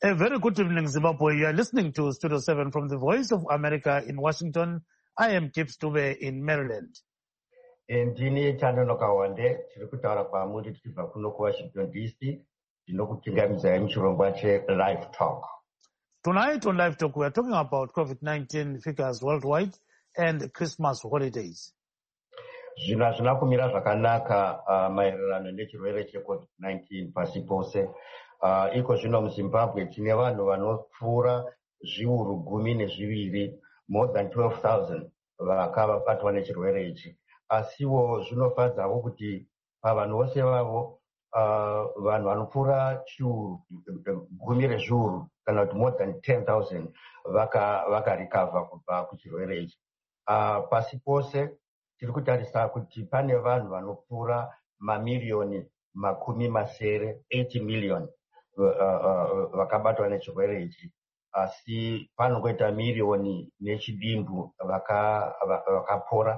A very good evening, Zimbabwe. You are listening to Studio 7 from the Voice of America in Washington. I am Gibbs Dube in Maryland. Ndini Chandanoka Wande, tirikutaura kwamuri tichibva kuno kuWashington DC, ndinokutingamidzai muchirongwa cheLive Talk. Tonight on Live Talk, we are talking about COVID-19 figures worldwide and Christmas holidays. Zvinhu hazvina kumira zvakanaka maererano nechirwere cheCovid-19 pasi pose. Iko zvino muZimbabwe tine vanhu vanopfuura zviuru 12, more than 12,000 vakabatwa nechirwere ichi. Asiwo zvinofadzavo kuti pavanhu vose vavo vanhu vanopfuura chiuru 10 kana kuti more than 10,000 vakarikavha kubva kuchirwere ichi. Pasi pose tiri kutarisa kuti pane vanhu vanopfuura mamiliyoni 80 million vakabatwa nechirwere ichi, asi panongoita miliyoni nechidimbu vakapora,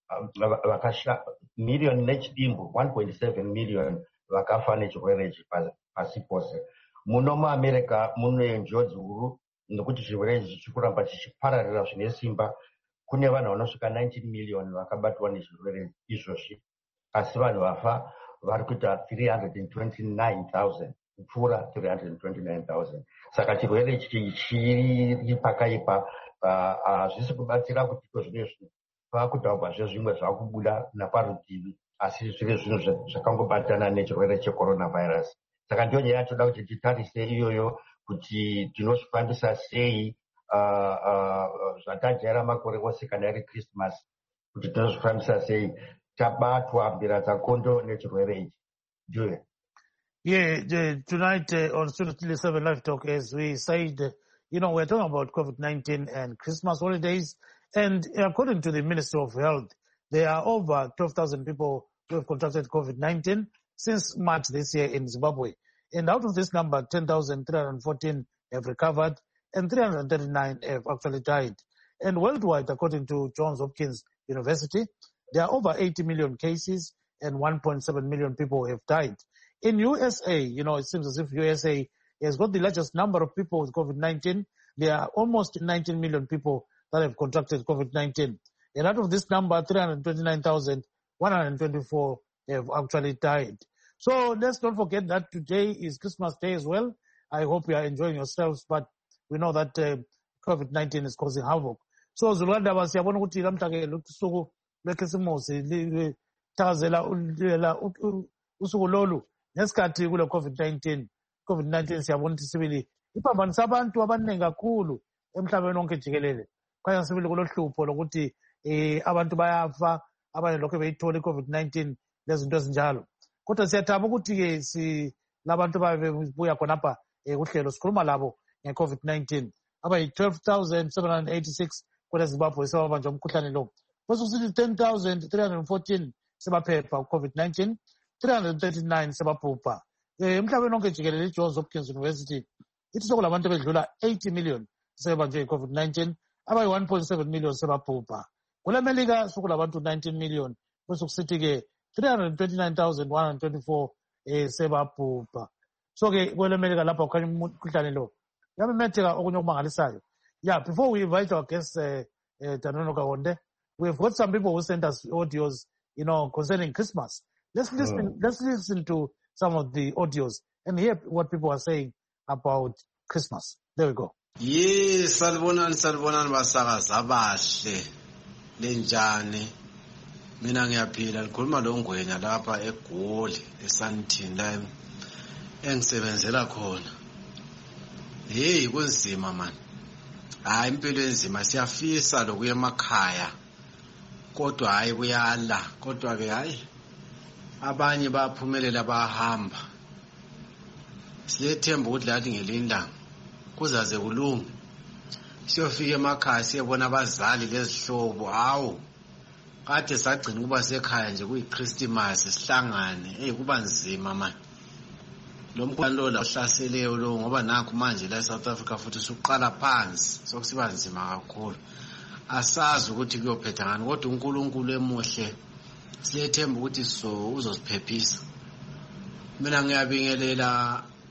miliyoni nechidimbu 1.7 million vakafa nechirwere ichi pasi pose. Muno muAmerica mune njodzi huru nekuti chirwere ichi chikuramba chichipararira zvine simba. Kune vanhu vanosvika 19 million vakabatwa nechirwere izvozvi, asi vanhu vafa vari kuita 329,000, kupfuura 329,000. Saka chirwere ichi chiri pakaipa. Hazvisi kubatsira kuti zvinezvi pakutaurwa zvezvimwe zvakubuda naparutivi, asi zviri zvinhu zvakangobatana nechirwere cheCoronavirus. Saka ndiyo nyaya toda kuti titarise iyoyo kuti tinozvifambisa sei zvatajaira makore ose kana iri Christmas, kuti tinozvifambisa sei tabatwa mbira dzakondo nechirwere ichi. Ndiyo. Yeah, tonight on Studio 7 Live Talk, as we said, we're talking about COVID-19 and Christmas holidays. And according to the Ministry of Health, there are over 12,000 people who have contracted COVID-19 since March this year in Zimbabwe. And out of this number, 10,314 have recovered and 339 have actually died. And worldwide, according to Johns Hopkins University, there are over 80 million cases and 1.7 million people have died. In USA, it seems as if USA has got the largest number of people with COVID-19. There are almost 19 million people that have contracted COVID-19. And out of this number, 329,124 have actually died. So let's not forget that today is Christmas Day as well. I hope you are enjoying yourselves, but we know that COVID-19 is causing havoc. So Zulanda siyabona ukuthi lamhlanje lusuku lweKhisimusi lithazela usuku lolu nesikhathi kule COVID-19 siyabona ukuthi sibili iphambanisa abantu abaningi kakhulu emhlabeni wonke jikelele. Kwaya sibili kulohlupho lokuthi abantu bayafa, abanye lokho beyithola iCovid-19 lezinto ezinjalo. Kodwa siyathaba ukuthi labantu babebuya khonapha uhlelo sikhuluma labo ngeCovid-19. Abayi 12,786 kwele Zimbabwe sebabanjwa umkhuhlane lo. Basukusithi 10,314 sebaphepha uCovid-19, 339 sebabhubha. Emhlabeni wonke jikelele iJohns Hopkins University ithi sokulabantu bedlula 80 million sebanjwe iCovid-19, abayi 1.7 million sebabhubha. KuleMelika sokulabantu 19 million, basukusithi ke 329,124 sebabhubha. So ke kweleMelika lapha ukhanya umkhuhlane lo yamemetheka okunye okumangalisayo. Yeah, before we invite our guest Chandanoka Wande, we've got some people who sent us audios concerning Christmas. Let's listen to some of the audios and hear what people are saying about Christmas. There we go. Yes, salibonani basakazi abahle lenjani. Mina ngiyaphila ngikhuluma lo ngwenya lapha eGoli eSandton la engisebenzela khona. Hey, kunzima man. Hayi impilo enzima, siyafisa lokuya emakhaya. Kodwa hayi kuyala, kodwa ke hayi abanye baphumelela bahamba. Siyethemba ukuthi lathi ngelindanga kuzaze kulunge. Siyofika emakhaya siyebona abazali lezihlobo. Hawu. Kade sagcina kuba sekhaya nje kuyiChristmas sihlangane. Kuba nzima man. Lo mkhuhlane lo ohlaseleyo lo ngoba nakho manje la eSouth Africa futhi usuqala phansi sokusiba nzima kakhulu. Asazi ukuthi kuyophetha ngani kodwa uNkulunkulu emuhle siyethemba ukuthi uzosiphephisa. Mina ngiyabingelela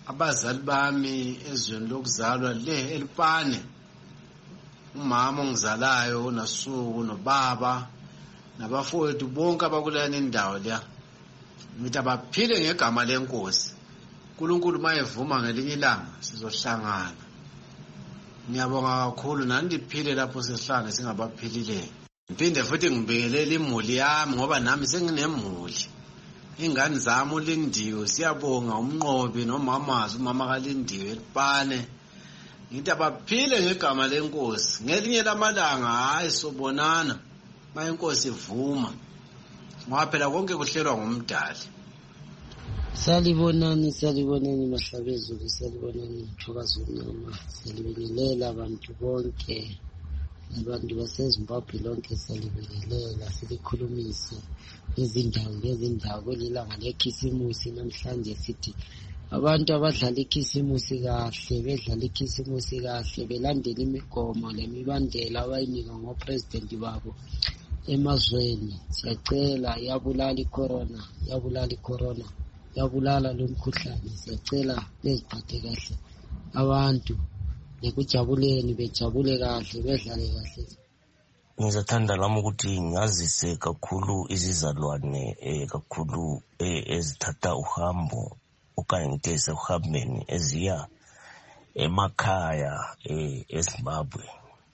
abazali bami ezweni lokuzalwa le eLupane, umama ongizalayo uNasuku nobaba nabafowethu bonke abakulana indawo leya, ngithi abaphile ngegama lenkosi. uNkulunkulu mayevuma ngelinye ilanga sizohlangana. Ngiyabonga kakhulu nani ndiphile lapho sesihlangane singabaphilileyo. Ngiphinde futhi ngibingelele imuli yami ngoba nami senginemuli. Ingane zami uLindiwe, siyabonga umnqobi nomamazi umama kaLindiwe eLupane. Ngithi abaphile ngegama lenkosi. Ngelinye lamalanga hayi sobonana ma inkosi ivuma. Ngoba phela konke kuhlelwa ngumdali. Salibonani Mahlabezulu, salibonani Mthokazi Mnyama, salibingelela abantu bonke, abantu baseZimbabwe lonke salibingelela, silikhulumise ngezindawo kwelilanga lekhisimusi. Namhlanje sithi abantu abadlala ikhisimusi kahle, bedlala ikhisimusi kahle, belandela imigomo lemibandela abayinika ngopresident babo emazweni. Siyacela yabulala icorona, yabulala lo mkhuhlane. Siyacela beziphathe kahle abantu, nekujabuleni bejabule kahle, bedlale kahle. Ngizathanda lami ukuthi ngazise kakhulu izizalwane kakhulu ezithatha uhambo okanye ngithe uhambeni eziya emakhaya eZimbabwe.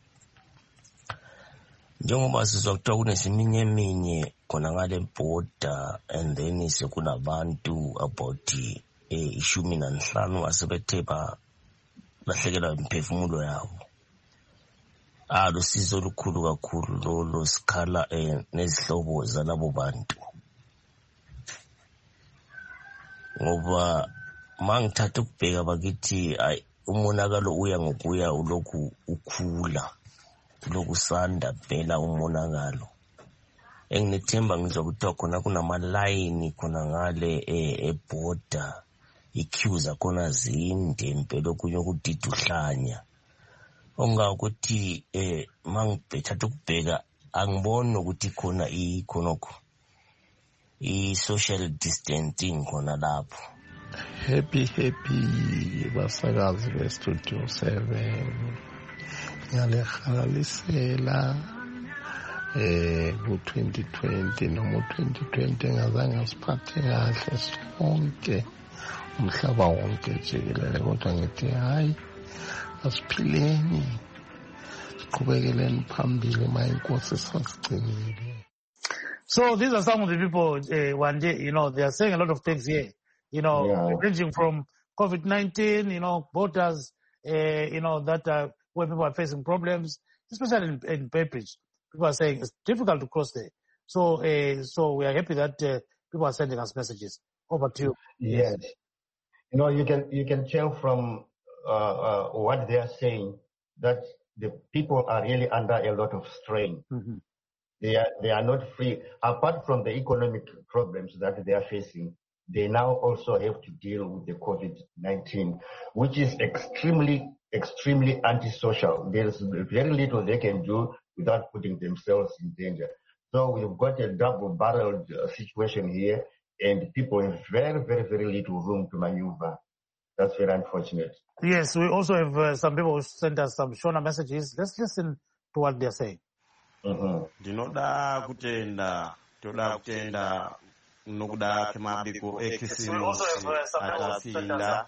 Njengoba sizwa kuthiwa kunesiminyeminya khona ngale border, and then sekunabantu about 15 asebethe balahlekelwa imiphefumulo yabo. Lusizo olukhulu kakhulu lo sikhala nezihlobo zalabo bantu, ngoba mangithatha ukubheka bakithi umonakalo uya ngokuya ulokhu ukhula, lokusanda phela umonakalo. Enginethemba ngizwa kuthiwa khona kunamalayini khona ngale eborder, iqueues zakhona zinde impela okunye okudida uhlanya. Ongakuthi mangibhethatha ukubheka angiboni ukuthi khona ikhonokho i-social distancing khona lapho. Happy basakazi bestudio 7, ngiyalehalalisela ku-2020 noma u-2020 ngazange ngasiphathe kahle sonke umhlaba wonke jikelele, kodwa ngithi hayi asiphileni siqhubekeleni phambili ma inkosi sasigcinile. So these are some of the people, one day, they are saying a lot of things here, ranging from COVID-19, borders, that where people are facing problems, especially in Beppridge. People are saying it's difficult to cross there. So we are happy that people are sending us messages. Over to you. Yes. You can tell from what they are saying that the people are really under a lot of strain. Mm-hmm. They are not free. Apart from the economic problems that they are facing, they now also have to deal with the COVID-19, which is extremely antisocial. There is very little they can do without putting themselves in danger. So we've got a double-barreled situation here, and people have very, very, very little room to maneuver. That's very unfortunate. Yes, we also have some people who sent us some shorter messages. Let's listen to what they're saying. Ndinoda kutenda nokuda kemabiko ekisimusi atapinda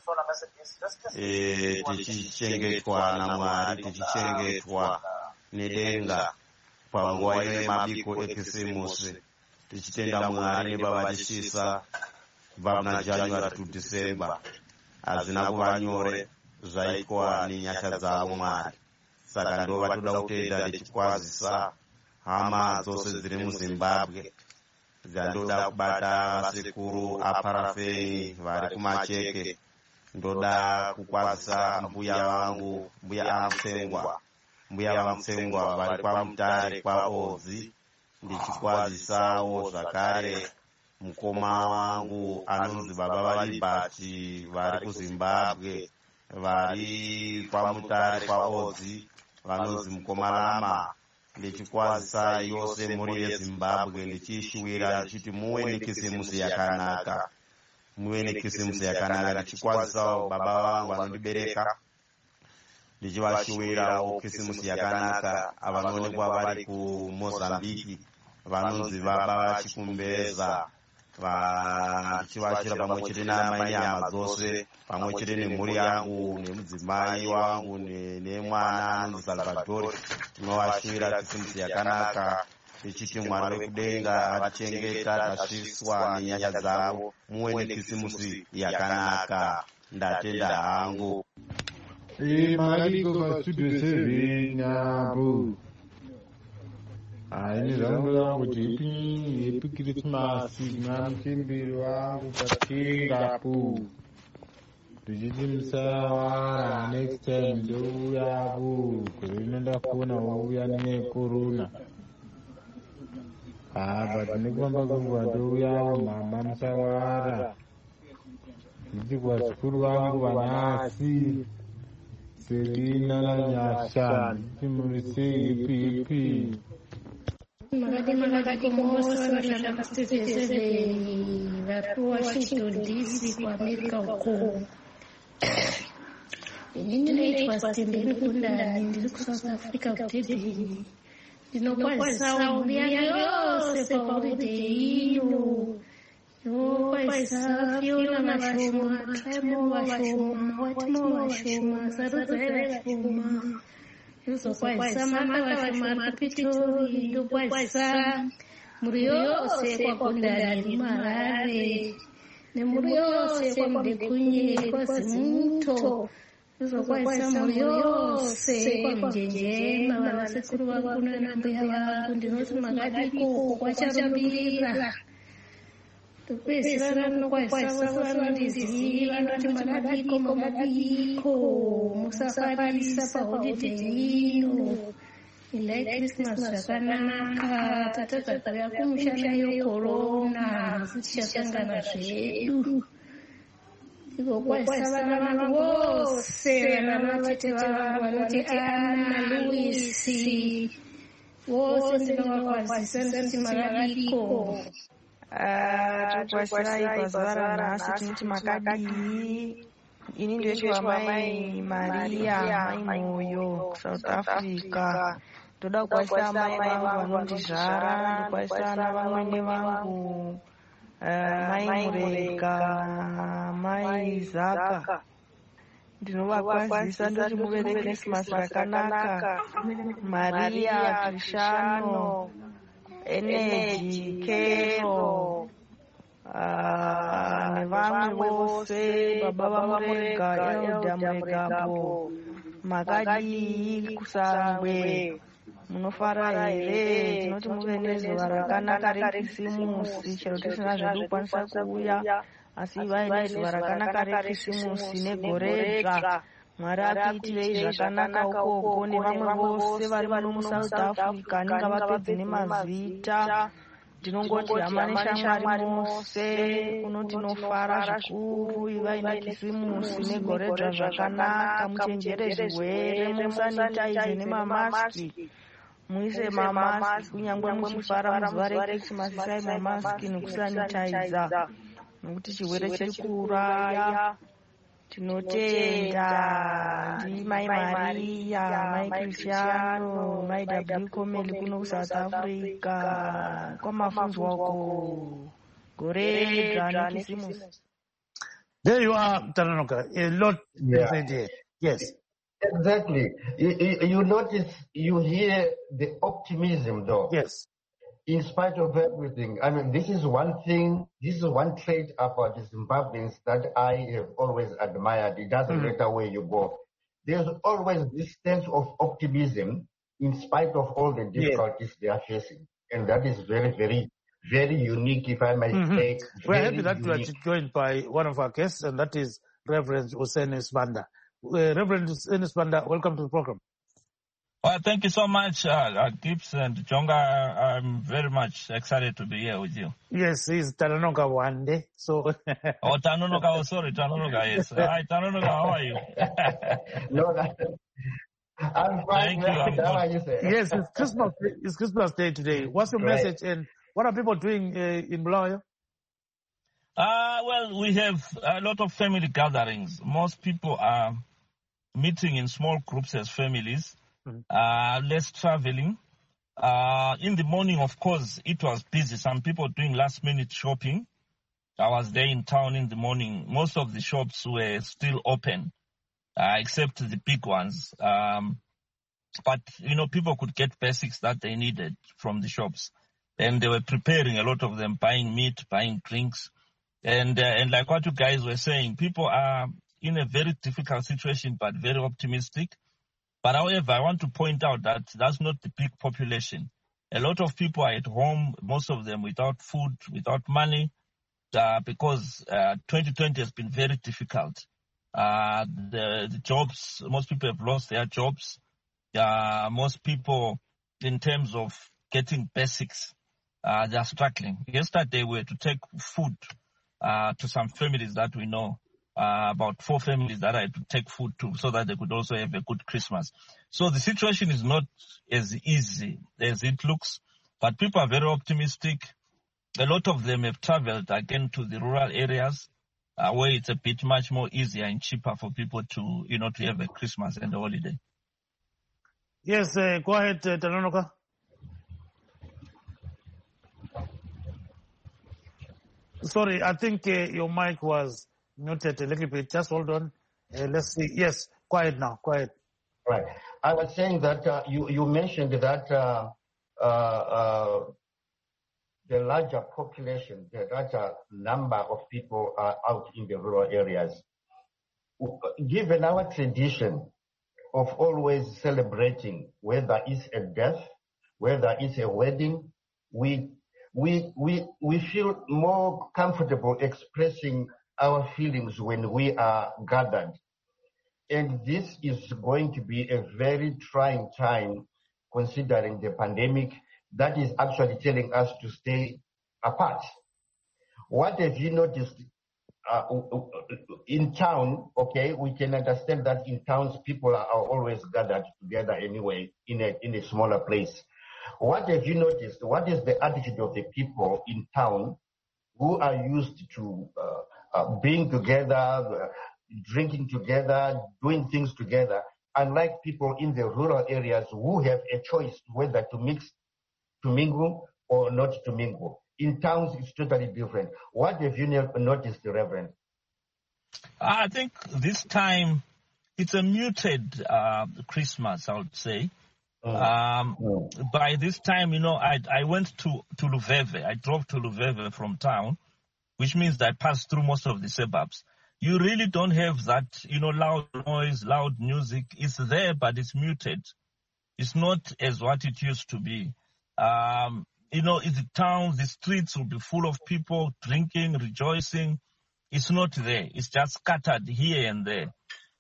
tichengetwa na Mwari, tichengetwa nedenga panguwa yemabiko ekisimusi, tichitenda Mwari nebavachishisa vamuna January to December hazvina kuva nyore zvaitwa nenyasha dzavo Mwari. Saka ndova toda kutenda tichikwazisa hama dzose dziri muZimbabwe dzandoda kubata vasekuru aparafeni vari kumacheke. Ndoda kukwazisa mbuya vangu, mbuya vaMutsengwa vari kwaMutare kwaOdzi, ndichikwazisawo zvakare mukoma wangu anonzi Baba vaLibati vari kuZimbabwe, vari kwaMutare kwaOdzi vanonzi Mukomalama. Ndichikwazisa yose muri yeZimbabwe, ndichiishuwira ndichiti muwe nekisimusi yakanaka. muve nekisimusi yakanaka. Ndichikwazisawo baba vangu vanondibereka, ndichivashuvirawo kisimusi yakanaka, vanoonekwa vari kuMozambique vanonzi baba vachikumbeza, ndichivashira pamwe chete namai hama dzose, pamwe chete nemhuri yangu nemudzimai wangu nemwana anonzi Salvador. Tinovashuvira kisimusi yakanaka tichiti Mwari wekudenga atichengeta tasviswa nenyaya dzavo. Muve nekisimusi yakanaka. Ndatenda hangu. Mariko pastudio 7 apo. Ini zvangu zangu kuti happy Christmas kuna muchemberi wangu patengapo. Ndichiti musawara next time ndouyapo. Kuri ndafona wauya necorona. But ndikufamba kwenguva ndouyapo mama musawara. Ndichiti kwazukuru vangu vanasi. Selina na Nyasha, Timurisi, Makati kumosa wa Studio watu Washington DC kwa Amerika huko. Ninaitwa Stembeni Kundani, ndiko South Africa kutebeni. Ndinokuwa sawa yose kwa holiday ino. Kwa Fiona Mashoma, Tremo Mashoma, Watmo Mashoma, Saruzere Mashoma. Yuso kwa Mama Mashoma, Pitori, ndo kwa Muriose kwa Kundani Marare. Ne Muriose kwa Mdekunye kwa Simuto. Yuso kwa Muriose kwa Mjenjema, wanasekuru wakuna na mbeha wangu, ndinosu magadiko kwa Charubira. Tukwesana no kwaisava ndiziva ndoti magadiko musafari sapa holiday ino ila Christmas zvakanaka tatadzakauya kumushana yecorona tichasangana zvedu iko kwaisava vanhu vose vanamachete vangu vanoti Ana Luisi vose ndinovakwazisa ndoti magadiko. Tukwasirai pazuva ranhasi tinoti makadii. Ini ndoitwa mai Maria mai Moyo South Africa. Ndoda kukwasisa mai vangu vanondizvara, ndokwasisa ana vamwene vangu mai Murega mai Zaka. Ndinovakwazisa ndoti muve neChristmas rakanaka. Maria Krishano Energy, Kero, nevamwe vose, baba vamurega, Elda Muregapo, makadii kusangwe, munofara here, tinoti muve nezuva rakanaka rekisimusi, chero tisina zvedu kukwanisa kuuya, asi ivai nezuva rakanaka rekisimusi negoredzva. Mwari akuitirei zvakanaka ukoko nevamwe vose vari vano muSouth Africa ninga vapedzi nemazita. Ndinongoti hama neshamwari mose kuno tinofara zvikuru, ivai nekisimusi negoredzva zvakanaka, muchenjere zvirwere, musanitaize nemamaski, muise mamaski kunyangwe muchifara muzuva rekrisimasi, isai mamaski nekusanitaiza nokuti chirwere chiri kuuraya. Tinotenda ndi mai Maria, mai Cristiano, mai W Komeli kuno South Africa. Kwamafunzwa uko goredzva nekisimusi. There you are, Talanoka. A lot said here. Yes. Exactly. You notice, you hear the optimism though. Yes. In spite of everything. I mean, this is one thing, this is one trait about the Zimbabweans that I have always admired. It doesn't matter where you go. There's always this sense of optimism in spite of all the difficulties they are facing. And that is very, very, very unique, if I may say. We're happy that we are joined by one of our guests, and that is Reverend Hussein Sibanda. Reverend Hussein Sibanda, welcome to the program. Well, thank you so much, Gibbs and Jonga. I'm very much excited to be here with you. Yes, he's Talanoka one day. So. Oh, Talanoka. Oh, sorry, Talanoka. Yes. Hi, Talanoka. How are you? No, I'm fine. Thank you. How are you, sir? Yes, it's Christmas Day today. What's your message, and what are people doing in Bulawayo? Well, we have a lot of family gatherings. Most people are meeting in small groups as families, less traveling. In the morning, of course, it was busy. Some people doing last-minute shopping. I was there in town in the morning. Most of the shops were still open, except the big ones. But, people could get basics that they needed from the shops. And they were preparing, a lot of them, buying meat, buying drinks. And like what you guys were saying, people are in a very difficult situation, but very optimistic. But however, I want to point out that that's not the big population. A lot of people are at home, most of them without food, without money, because 2020 has been very difficult. The jobs, most people have lost their jobs. Most people, in terms of getting basics, they are struggling. Yesterday, we were to take food to some families that we know, about 4 families that I had to take food to so that they could also have a good Christmas. So the situation is not as easy as it looks, but people are very optimistic. A lot of them have traveled again to the rural areas where it's a bit much more easier and cheaper for people to, to have a Christmas and a holiday. Yes, go ahead, Tanonoka. Sorry, I think your mic was muted a little bit. Just hold on. Let's see. Yes, quiet now. Quiet. Right. I was saying that you mentioned that the larger population, the larger number of people are out in the rural areas. Given our tradition of always celebrating, whether it's a death, whether it's a wedding, we feel more comfortable expressing our feelings when we are gathered. And this is going to be a very trying time considering the pandemic that is actually telling us to stay apart. What have you noticed in town? Okay, we can understand that in towns people are always gathered together anyway in a smaller place. What have you noticed? What is the attitude of the people in town who are used to being together, drinking together, doing things together, unlike people in the rural areas who have a choice whether to mingle or not to mingle? In towns, it's totally different. What have you noticed, Reverend? I think this time it's a muted Christmas, I would say. By this time, I went to Luveve. I drove to Luveve from town, which means that I passed through most of the suburbs. You really don't have that, loud noise, loud music. It's there, but it's muted. It's not as what it used to be. In the towns, the streets will be full of people drinking, rejoicing. It's not there. It's just scattered here and there.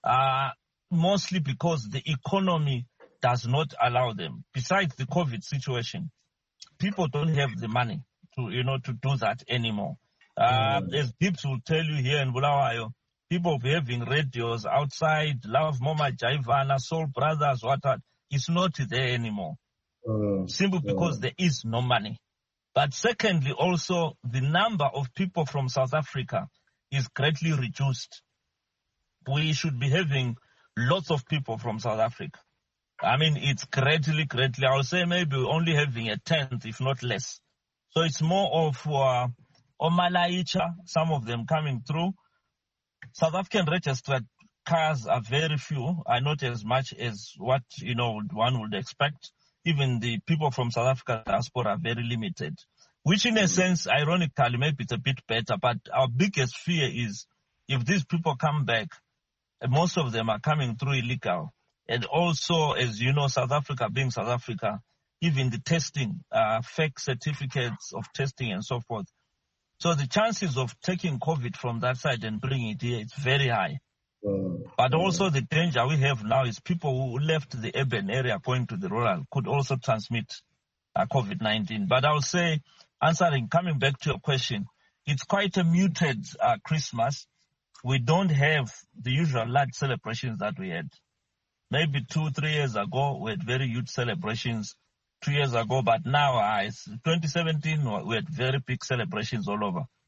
Mostly because the economy does not allow them. Besides the COVID situation, people don't have the money to do that anymore. As Dips will tell you here in Bulawayo, people will be having radios outside, Love Mama Jaivana, Soul Brothers, what. It's not there anymore. Simply because there is no money. But secondly, also, the number of people from South Africa is greatly reduced. We should be having lots of people from South Africa. I mean, it's greatly, I would say maybe only having a tenth, if not less. So it's more of Omalaicha, some of them coming through. South African registered cars are very few, are not as much as what, one would expect. Even the people from South Africa diaspora are very limited, which in a sense, ironically, maybe it's a bit better. But our biggest fear is if these people come back, most of them are coming through illegal. And also, as you know, South Africa being South Africa, even the testing, fake certificates of testing and so forth. So the chances of taking COVID from that side and bringing it here, it's very high. But also the danger we have now is people who left the urban area going to the rural could also transmit COVID-19. But I would say, coming back to your question, it's quite a muted Christmas. We don't have the usual large celebrations that we had. Maybe 2-3 years ago, we had very huge celebrations. 2 years ago, but now, it's 2017, we had very big celebrations all over.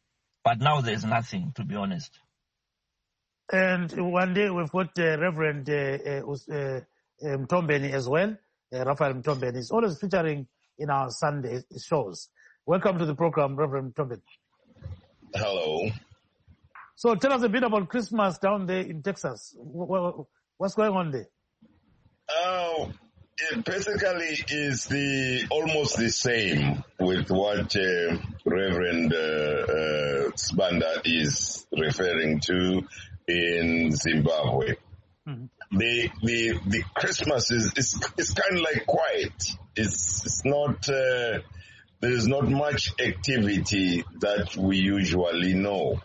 But now there's nothing, to be honest. And one day we've got Reverend Mtombeni as well. Raphael Mtombeni is always featuring in our Sunday shows. Welcome to the program, Reverend Mtombeni. Hello. So tell us a bit about Christmas down there in Texas. What's going on there? It basically is almost the same with what Reverend Sibanda is referring to in Zimbabwe. Mm-hmm. The Christmas is kind of like quiet. It's not there's not much activity that we usually know.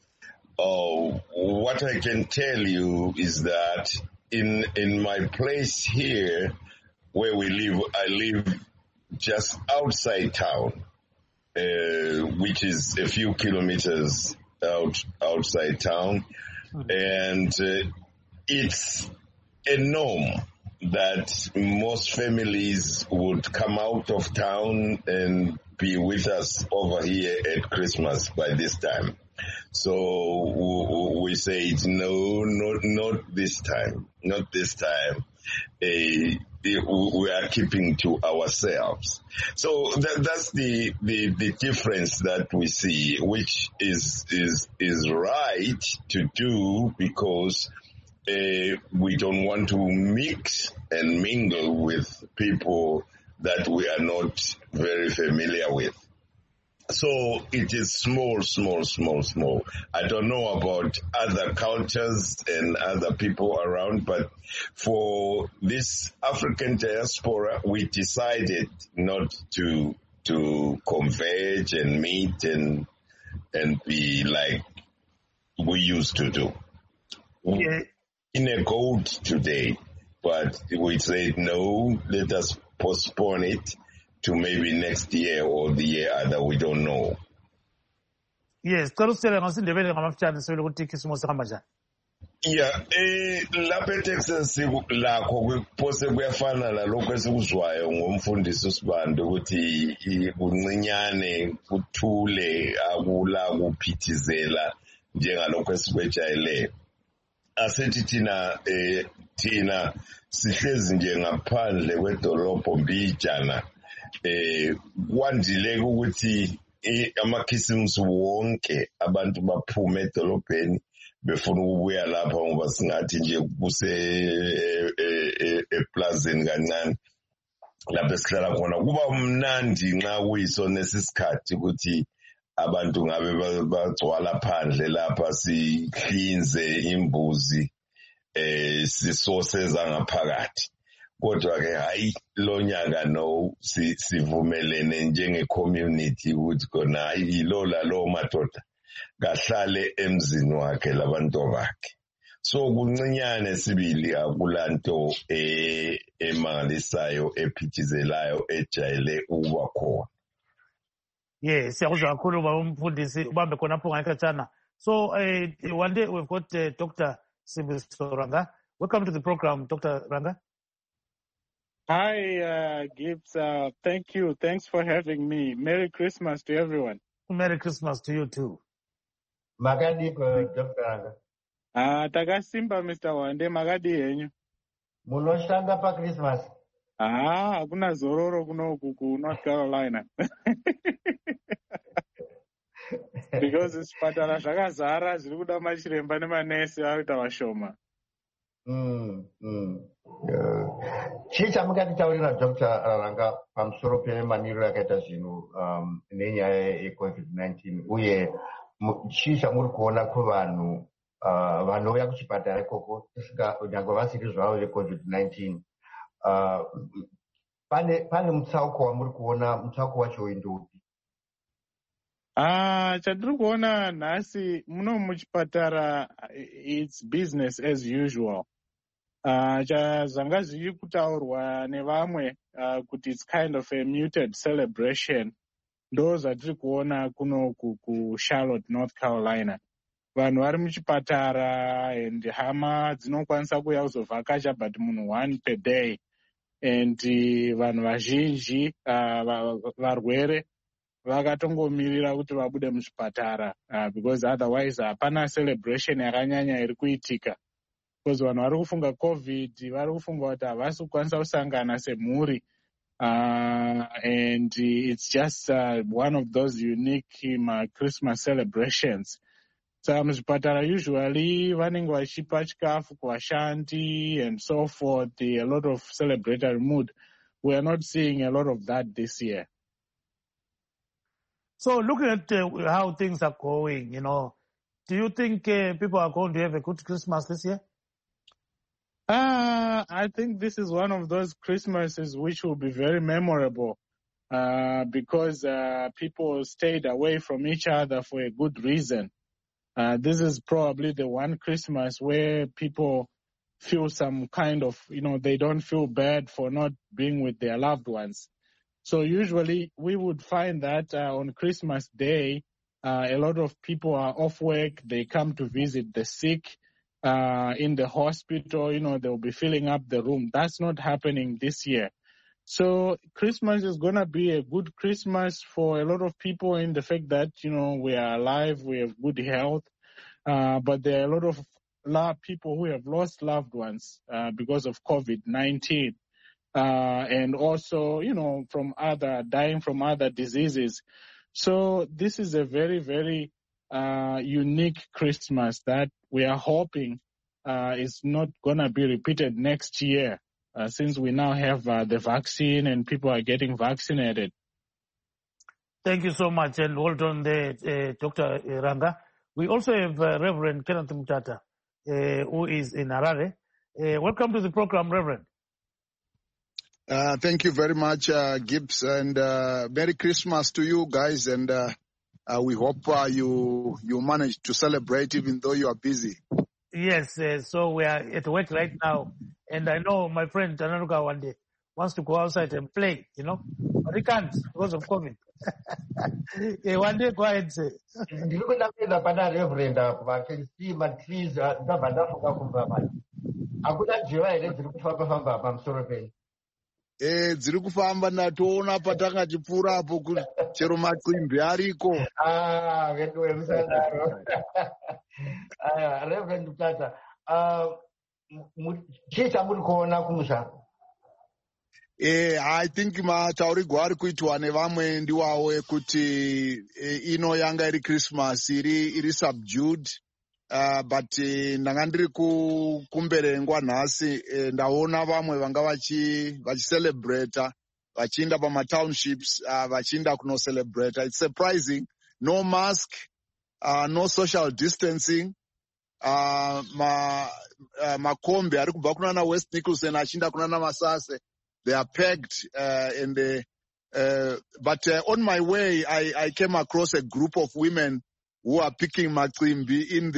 What I can tell you is that in my place here where we live, I live just outside town, which is a few kilometers outside town. And it's a norm that most families would come out of town and be with us over here at Christmas by this time. So we say, no, not this time, not this time. We are keeping to ourselves. So that's the difference that we see, which is right to do because we don't want to mix and mingle with people that we are not very familiar with. So it is small. I don't know about other cultures and other people around, but for this African diaspora, we decided not to converge and meet and be like we used to do. Yeah. In a gold today, but we said no, let us postpone it to maybe next year or the year other, we don't know. Yes, yeah, lapha eTexas lakho kupose kuyafana lalokho esikuzwayo ngomfundisi uSibanda ukuthi kuncinyane kuthule akula kuphithizela njengalokho esikwejayele. Asithi thina sihlezi nje ngaphandle kwedolobho Mbijana. Kwandile ukuthi amakhisimusi wonke abantu baphume edolobheni befuna ukubuya lapha ngoba singathi nje kuse eplazini kancane lapha esihlala khona kuba mnandi nxa kuyisona esisikhathi ukuthi abantu ngabe bagcwala phandle lapha sihlinze imbuzi sisoseza ngaphakathi. Kodwa ke hayi lo nyaka no sivumelene njenge-community ukuthi kona hayi lo madoda kahlale emzini wakhe labantu bakhe. So kuncinyane sibili akulanto emangalisayo ephithizelayo ejayele ukuba khona. Yes, siyakuzwa kakhulu baba umfundisi ubambe khonapho ngayikhatshana. So one day we've got Dr. Sibusiso Ranga. Welcome to the program, Dr. Ranga. Hi, Gibbs. Thank you. Thanks for having me. Merry Christmas to everyone. Merry Christmas to you too. Magadi, Dr. Ranga. Takasimba, Mr. Wande. Magadi henyu. Munoshanda pa Christmas. Hakuna zororo kuno North Carolina. Because zvipatara zvakazara zviri kuda machiremba nemanesi vakuita vashoma. Chii chamunganditaurira Dr. Ranga pamusoro pemaniro yakaita zvinhu nenyaya yeCovid-19 uye chii chamuri kuona kuvanhu vanouya kuchipatara ikoko nyangwe vasiri zvavo veCovid-19 pane mutsauko wamuri kuona mutsauko wacho ndopi? Chatiri kuona nhasi muno muchipatara it's business as usual. Zvanga zviri kutaurwa nevamwe kuti it's kind of a muted celebration ndo zvatiri kuona kuno kuCharlotte, North Carolina. Vanhu vari muchipatara and hama dzinokwanisa kuuya kuzovhakacha but munhu 1 per day and vanhu vazhinji varwere vakatongomirira kuti vabude muzvipatara because otherwise hapana celebration yakanyanya iri kuitika. Because vanhu vari kufunga COVID, vari kufunga kuti havasi kukwanisa kusangana semhuri. And it's just one of those unique Christmas celebrations. So muzvipatara usually vanenge vachipa chikafu kuvashandi and so forth, a lot of celebratory mood. We are not seeing a lot of that this year. So looking at how things are going, do you think people are going to have a good Christmas this year? I think this is one of those Christmases which will be very memorable because people stayed away from each other for a good reason. This is probably the one Christmas where people feel some kind of, they don't feel bad for not being with their loved ones. So usually we would find that on Christmas Day, a lot of people are off work. They come to visit the sick in the hospital. They'll be filling up the room. That's not happening this year. So Christmas is going to be a good Christmas for a lot of people in the fact that, we are alive, we have good health. But there are a lot of people who have lost loved ones because of COVID-19. And also, dying from other diseases. So this is a very, very unique Christmas that we are hoping is not going to be repeated next year since we now have the vaccine and people are getting vaccinated. Thank you so much, and well done there, Dr. Ranga. We also have Reverend Kenneth Mutata, who is in Harare. Welcome to the program, Reverend. Thank you very much, Gibbs, and Merry Christmas to you guys, and we hope you manage to celebrate even though you are busy. Yes, so we are at work right now, and I know my friend Tananuka one day wants to go outside and play, but he can't because of COVID. One day go ahead and say. Dziri kufamba ndatoona patanga chipfuura apo chero macimbi ariko. Reverend Mutata, chita muri kuona kumusha? I think mataurigwa ari kuitwa nevamwe ndiwawo ekuti ino yanga iri Christmas iri subdued. But ndanga ndiri kumberengwa nhasi ndaona vamwe vanga vachicelebrata vachienda pamatownships vachienda kuno-celebrata. It's surprising. No mask, no social distancing. Makombe ari kubva kunana West Nicholson achienda kunana Masase. They are packed but on my way I came across a group of women who are picking macimbi in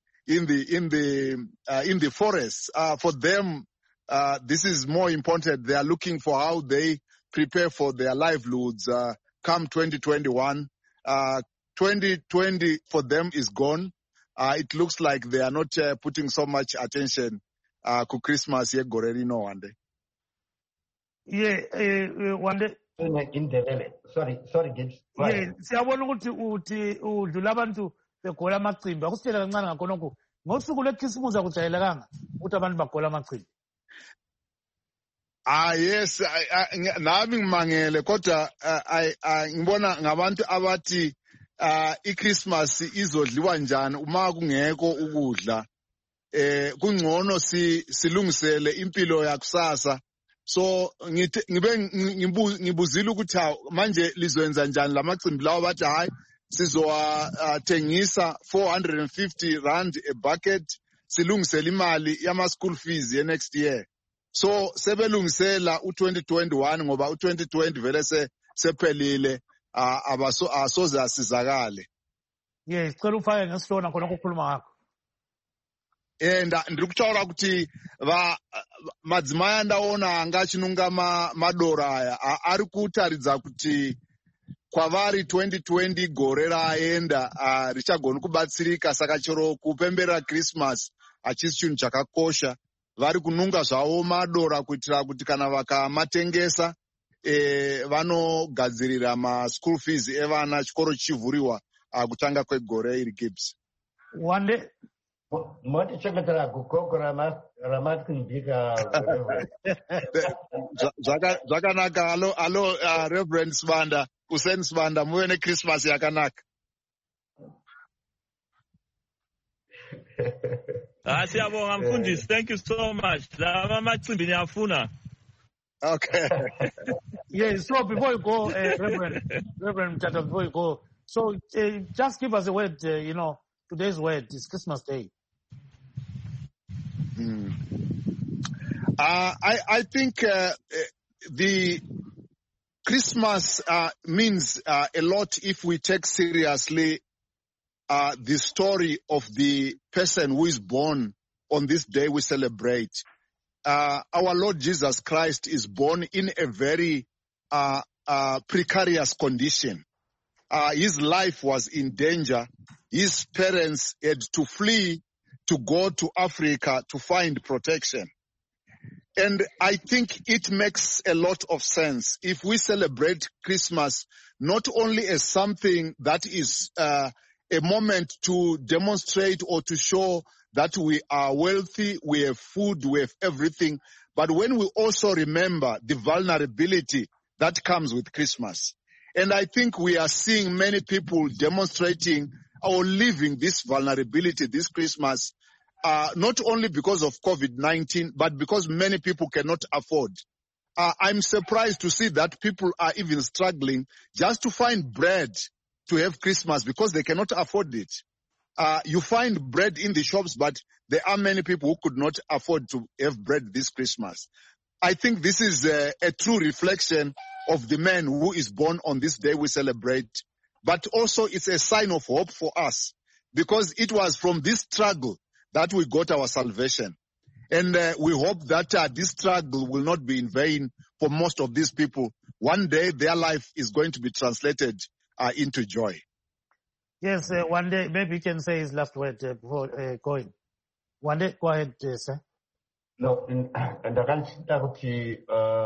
the forest. For them, this is more important. They are looking for how they prepare for their livelihoods. Come 2021, 2020 for them is gone. It looks like they are not putting so much attention to Christmas here. Gorerino one day. Yeah, one day. Sorry, Gibbs. Yeah, siyabona ukuthi udlula abantu begola amacimbi akusitshela kancane ngakhonokho ngosuku lwekhisimusi akujayelekanga ukuthi abantu bagola amacimbi. Yes, nami ngimangele kodwa ngibona ngabantu abathi iChristmas izodliwa njani uma kungekho ukudla. Kungcono silungisele impilo yakusasa. So ngibuzile ukuthi manje lizoyenza njani lamacimbi lawo bathi hayi sizowathengisa 450 rand a bucket silungisela imali yama school fees ye next year. So sebelungisela u2021 ngoba u2020 vele sephelile asoze asizakale. Yes, cela ufake ngesona khona ukukhuluma ngakho. Ndiri kutaura kuti madzimai andaona anga achinunga madora aya ari kutaridza kuti kwavari 2020 gore raenda richagona kubatsirika, saka chero kupemberera Christmas hachisi chinhu chakakosha. Vari kununga zvavo madora kuitira kuti kana vakamatengesa vanogadzirira maschool fees evana chikoro chichivhuriwa kutanga kwegore iri Gibbs. One day. Motichengetera gukoko ramatindika. Zvakanaka. Alo Reverend Sibanda, Hussein Sibanda, muve neChristmas yakanaka. Siyabonga mfundisi, thank you so much. Lava macimbi niyafuna. Okay. Yes, so before you go, Reverend Mtata, before you go, so just give us a word, today's word is Christmas Day. I think the Christmas means a lot if we take seriously the story of the person who is born on this day we celebrate. Our Lord Jesus Christ is born in a very precarious condition. His life was in danger. His parents had to flee to go to Africa to find protection. And I think it makes a lot of sense if we celebrate Christmas not only as something that is a moment to demonstrate or to show that we are wealthy, we have food, we have everything, but when we also remember the vulnerability that comes with Christmas. And I think we are seeing many people demonstrating or living this vulnerability this Christmas, not only because of COVID-19, but because many people cannot afford. I'm surprised to see that people are even struggling just to find bread to have Christmas because they cannot afford it. You find bread in the shops, but there are many people who could not afford to have bread this Christmas. I think this is a true reflection of the man who is born on this day we celebrate. But also it's a sign of hope for us because it was from this struggle that we got our salvation. And we hope that this struggle will not be in vain for most of these people. One day their life is going to be translated into joy. Yes, one day, maybe you can say his last word before going. One day, go ahead, sir. No, ndakachita kuti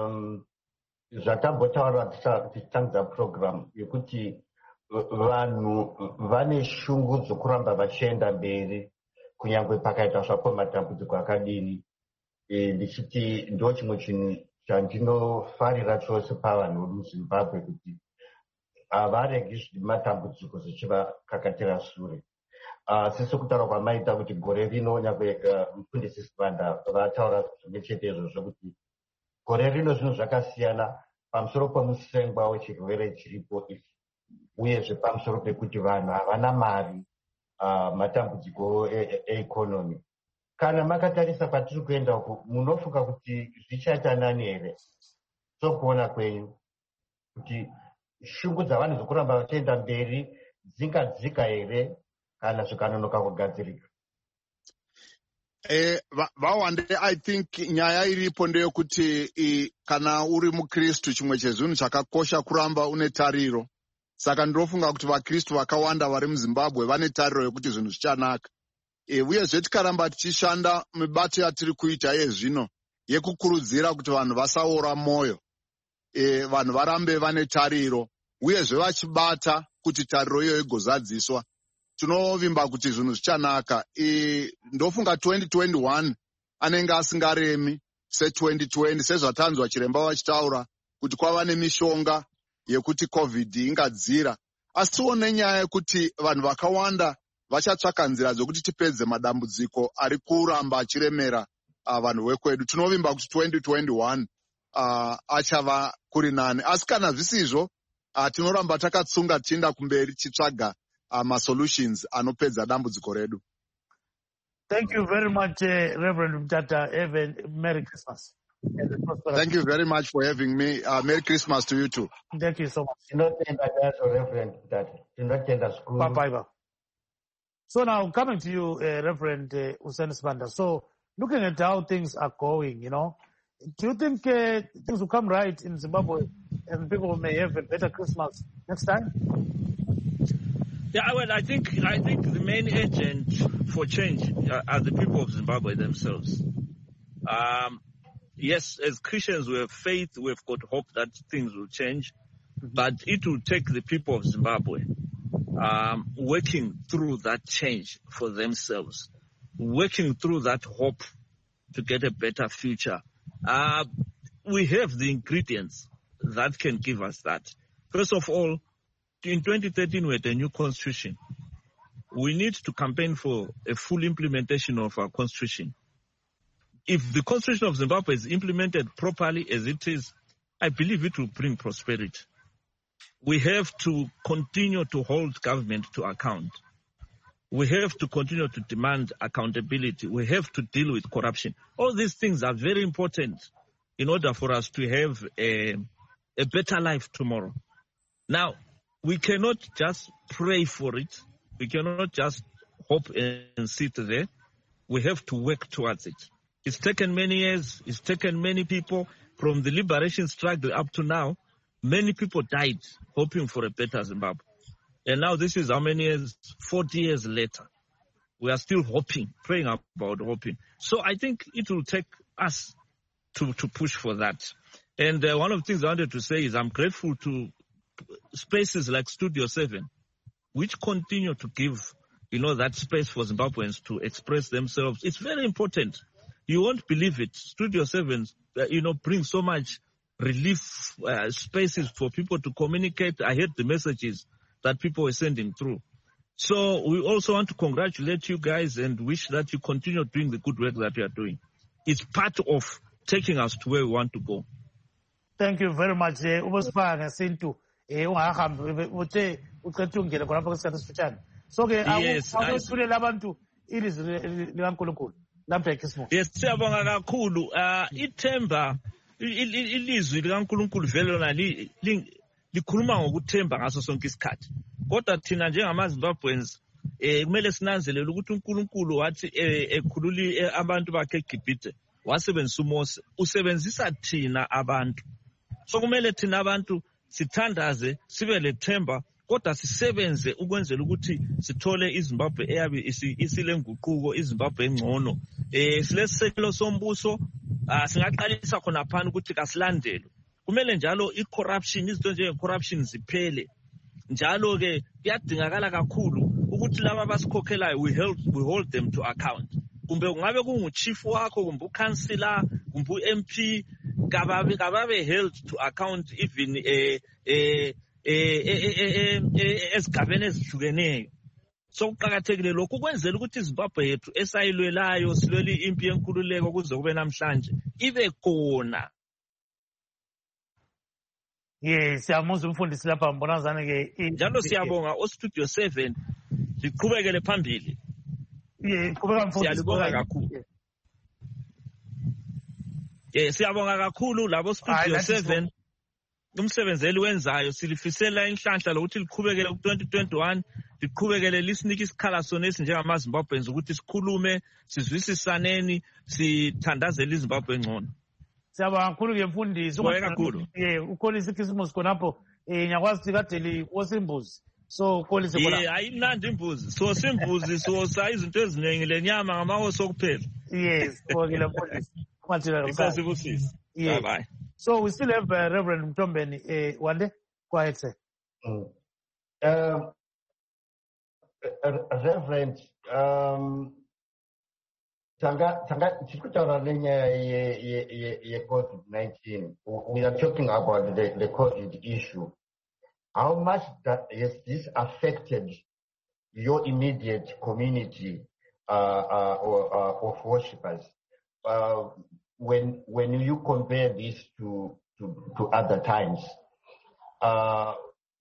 zvatambotaura tichitangidza program yekuti vanhu vane shungu dzokuramba vachienda mberi kunyange pakaita zvapo matambudziko akadini. Ndichiti ndo chimwe chinhu chandinofarira chose pavanhu vemuZimbabwe kuti havaregi matambudziko zvichivakakatira shure. Sisi kutaura kwamaita kuti gore rino nyangwe mufundisi Sibanda vataura zvimwe chete izvozvo kuti gore rino zvinhu zvakasiyana pamusoro pemusengwa wechirwere chiripo ichi uyezve pamusoro pekuti vanhu havana mari, matambudziko eikonomi. Kana makatarisa kwatiri kuenda uku munofunga kuti zvichaita nani here sokuona kwenyu kuti shungu dzavanhu dzokuramba vachienda mberi dzingadzika here kana zvikanonoka kugadzirika? Vawande, I think nyaya iripo ndeyekuti kana uri muKristu chimwe chezvinhu chakakosha kuramba une tariro. Saka ndinofunga kuti vaKristu vakawanda vari muZimbabwe vane tariro yekuti zvinhu zvichanaka. Uyezve tikaramba tichishanda mibato yatiri kuita yezvino yekukurudzira kuti vanhu vasaora mwoyo, vanhu varambe vane tariro uyezve vachibata kuti tariro iyo igozadziswa, tinovimba kuti zvinhu zvichanaka. Ndofunga 2021 anenge asingaremi se2020 sezvatanzwa chiremba vachitaura kuti kwava nemishonga yekuti COVID ingadzira. Asiwo nenyaya yekuti vanhu vakawanda vachatsvaka nzira dzokuti tipedze madambudziko ari kuramba achiremera vanhu vekwedu. Tinovimba kuti 2021 achava kuri nani. Asi kana zvisizvo tinoramba takatsunga tichienda kumberi tichitsvaga masolutions anopedza dambudziko redu. Thank you very much, Reverend Mtata. Merry Christmas. Thank you very much for having me. Merry Christmas to you too. Thank you so much. Reverend Mtata. Bye-bye. So now coming to you, Reverend Hussein Sibanda. So looking at how things are going, do you think things will come right in Zimbabwe and people may have a better Christmas next time? Yeah, well, I think the main agent for change are the people of Zimbabwe themselves. yes, as Christians we have faith, we've got hope that things will change, but it will take the people of Zimbabwe working through that change for themselves, working through that hope to get a better future. We have the ingredients that can give us that. First of all, in 2013 we had a new constitution. We need to campaign for a full implementation of our constitution. If the constitution of Zimbabwe is implemented properly as it is, I believe it will bring prosperity. We have to continue to hold government to account. We have to continue to demand accountability. We have to deal with corruption. All these things are very important in order for us to have a better life tomorrow. Now, we cannot just pray for it. We cannot just hope and sit there. We have to work towards it. It's taken many years. It's taken many people from the liberation struggle up to now. Many people died hoping for a better Zimbabwe. And now this is how many years? 40 years later. We are still hoping, praying about hoping. So I think it will take us to push for that. And one of the things I wanted to say is I'm grateful to spaces like Studio 7, which continue to give, that space for Zimbabweans to express themselves. It's very important. You won't believe it. Studio 7, brings so much relief spaces for people to communicate. I heard the messages that people were sending through. So we also want to congratulate you guys and wish that you continue doing the good work that you are doing. It's part of taking us to where we want to go. Thank you very much. Yes, siyabonga kakhulu. Ithemba ilizwi likaNkulunkulu vele lona likhuluma ngokuthemba ngaso sonke isikhathi. Kodwa thina njengamaZimbabweans kumele sinanzelele ukuthi uNkulunkulu wathi ekhululi abantu bakhe eGibhithe wasebenzisa uMose, usebenzisa thina abantu. So kumele thina abantu sithandaze, sibe lethemba, kodwa sisebenze ukwenzela ukuthi sithole iZimbabwe eyabe isilenguquko, iZimbabwe engcono. Silesisekelo sombuso singaqalisa khona phana ukuthi kasilandele. Kumele njalo i-corruption, izinto njenge-corruption ziphele. Njalo ke kuyadingakala kakhulu ukuthi laba abasikhokhelayo we hold them to account. Kumbe kungabe kunguchief wakho, kumbe ukansila, kumbe uMP, kababe held to account even esigabeni ezihlukeneyo. So kuqakathekile lokhu kwenzela ukuthi iZimbabwe yethu esayilwelayo silwela impi yenkululeko kuze kube namhlanje ibe khona. Yes, siyamuzwa umfundisi lapha mbonazana ke. Njalo siyabonga oStudio 7 liqhubekele phambili. Qhubeka mfundisi. Siyabonga kakhulu. Siyabonga kakhulu labo Studio 7 umsebenzeli wenzayo, silifisela inhlanhla lokuthi liqhubekele ku-2021, liqhubekele lisinike isikhala sona njengamaZimbabweans ukuthi sikhulume, sizwisisaneni, sithandazele iZimbabwe engcono. Siyabonga kakhulu ke mfundisi. Ukholisa iChristmas khonapho ngiyakwazi ukuthi kade osimbuzi. So ukholise khona. Ayimnandi imbuzi. So simbuzi sosa izinto eziningi lenyama ngamahoso kuphela. Yes, ngokile mfundisi. Bye bye. So we still have Reverend Mtombeni. Wande, go ahead, sir. Reverend, COVID-19. We are talking about the COVID issue. How much has this affected your immediate community of worshippers? When you compare this to other times, how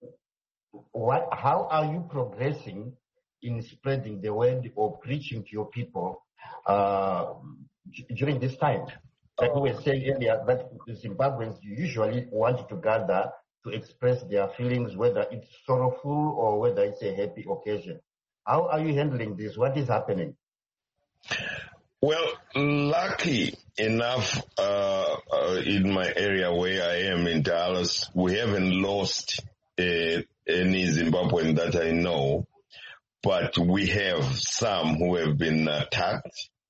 are you progressing in spreading the word or preaching to your people during this time? Like we were saying earlier, that the Zimbabweans usually want to gather to express their feelings, whether it's sorrowful or whether it's a happy occasion. How are you handling this? What is happening? Well, lucky enough, in my area where I am in Dallas, we haven't lost any Zimbabwean that I know, but we have some who have been attacked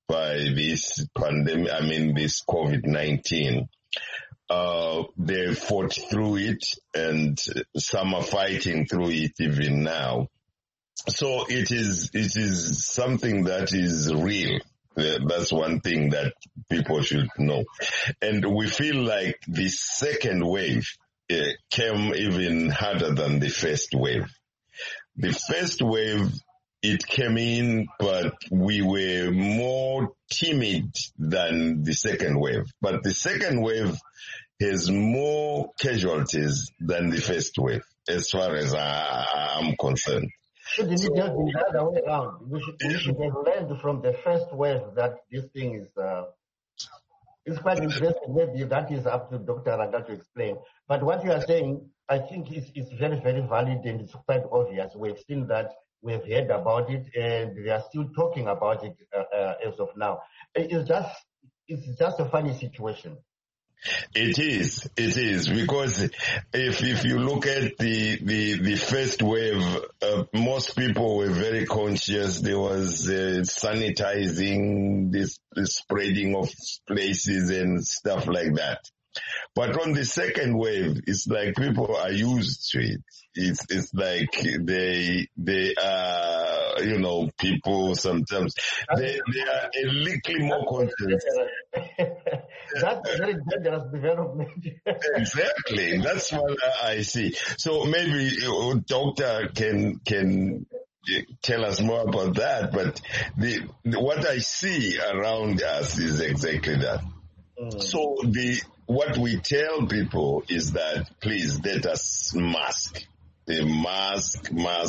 by this pandemic, this COVID-19. They fought through it, and some are fighting through it even now. So it is something that is real. That's one thing that people should know. And we feel like the second wave came even harder than the first wave. The first wave, it came in, but we were more timid than the second wave. But the second wave has more casualties than the first wave, as far as I'm concerned. Shouldn't it have been the other way around? We should have learned from the first wave that this thing is it's quite interesting. Maybe that is up to Dr. Ranga to explain. But what you are saying, I think it's very, very valid, and it's quite obvious. We've seen that, we've heard about it, and we are still talking about it as of now. It's just a funny situation. It is because if you look at the first wave, most people were very conscious. There was sanitizing, the spreading of places and stuff like that. But on the second wave, it's like people are used to it. It's like they are, people sometimes they are a little more conscious. That's a very dangerous development. Exactly. That's what I see. So maybe doctor can tell us more about that, but what I see around us is exactly that. So what we tell people is that please let us mask. Mask.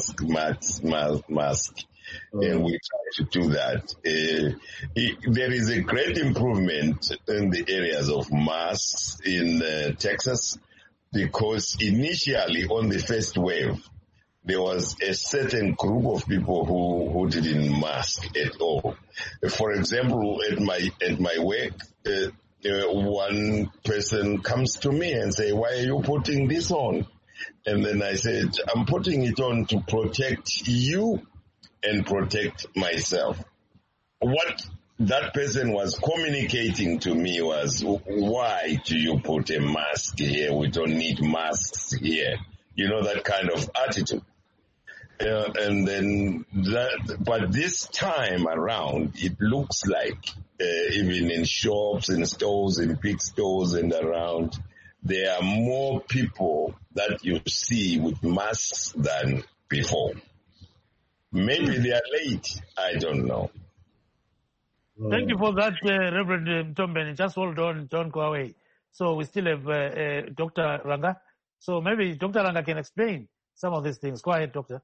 And we try to do that. There is a great improvement in the areas of masks in Texas, because initially on the first wave, there was a certain group of people who didn't mask at all. For example, at my work, one person comes to me and say, "Why are you putting this on?" And then I said, "I'm putting it on to protect you and protect myself." What that person was communicating to me was, "Why do you put a mask here? We don't need masks here." That kind of attitude. And then but this time around, it looks like even in shops, in stores, in big stores and around, there are more people that you see with masks than before. Maybe they are late. I don't know. Thank you for that, Reverend Mtombeni. Just hold on. Don't go away. So we still have Dr. Ranga. So maybe Dr. Ranga can explain some of these things. Go ahead, Doctor.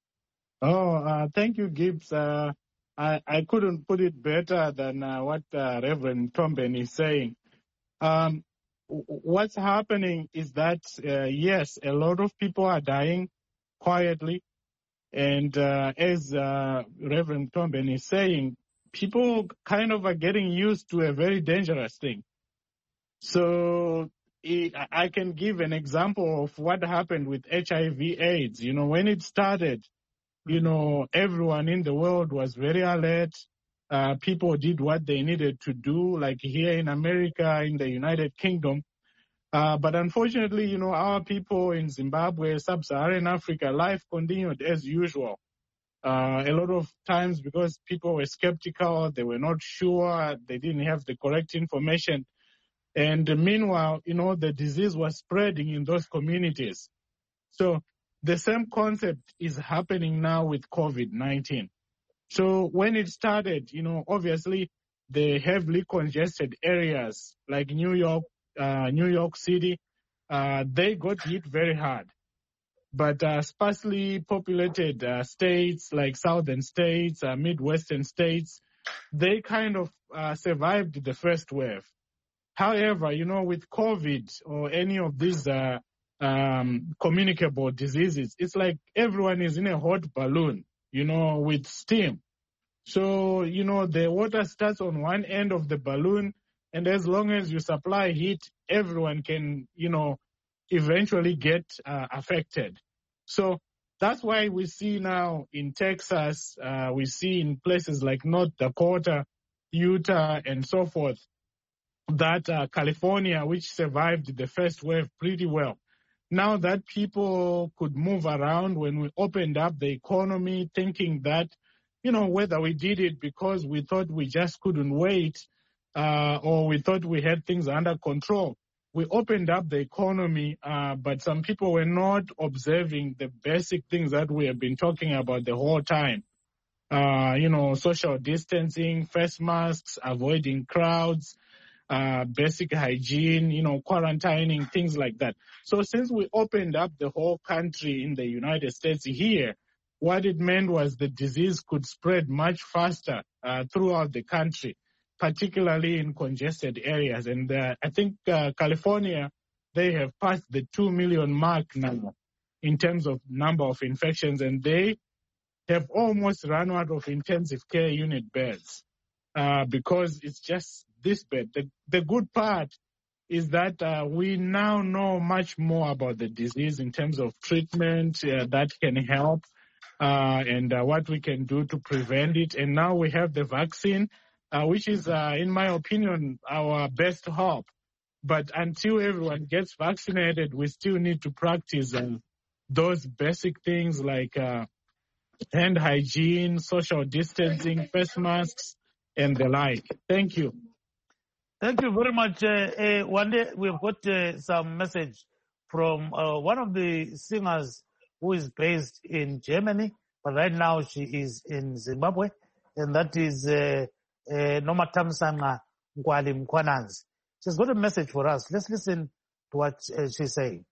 Thank you, Gibbs. I couldn't put it better than what Reverend Mtombeni is saying. What's happening is that, yes, a lot of people are dying quietly. And as Reverend Mtombeni is saying, people kind of are getting used to a very dangerous thing. So I can give an example of what happened with HIV/AIDS. When it started, everyone in the world was very alert. People did what they needed to do, like here in America, in the United Kingdom. But unfortunately, our people in Zimbabwe, Sub-Saharan Africa, life continued as usual. A lot of times because people were skeptical, they were not sure, they didn't have the correct information. And meanwhile, the disease was spreading in those communities. So the same concept is happening now with COVID-19. So when it started, obviously the heavily congested areas like New York City, they got hit very hard. But sparsely populated states like southern states, Midwestern states, they kind of survived the first wave. However, with COVID or any of these communicable diseases, it's like everyone is in a hot balloon, with steam. So, the water starts on one end of the balloon, and as long as you supply heat, everyone can, eventually get affected. So that's why we see now in Texas, we see in places like North Dakota, Utah, and so forth, that California, which survived the first wave pretty well, now that people could move around when we opened up the economy, thinking that, whether we did it because we thought we just couldn't wait or we thought we had things under control. We opened up the economy, but some people were not observing the basic things that we have been talking about the whole time. Social distancing, face masks, avoiding crowds, basic hygiene, quarantining, things like that. So since we opened up the whole country in the United States here, what it meant was the disease could spread much faster throughout the country, particularly in congested areas. And I think California, they have passed the 2 million mark now in terms of number of infections, and they have almost run out of intensive care unit beds because it's just this bad. The good part is that we now know much more about the disease in terms of treatment that can help and what we can do to prevent it. And now we have the vaccine, which is, in my opinion, our best hope. But until everyone gets vaccinated, we still need to practice those basic things like hand hygiene, social distancing, face masks, and the like. Thank you. Thank you very much. One day we've got some message from one of the singers who is based in Germany, but right now she is in Zimbabwe, and that is Nomatamsanga Nkwali Mkwananzi. She's got a message for us. Let's listen to what she's saying.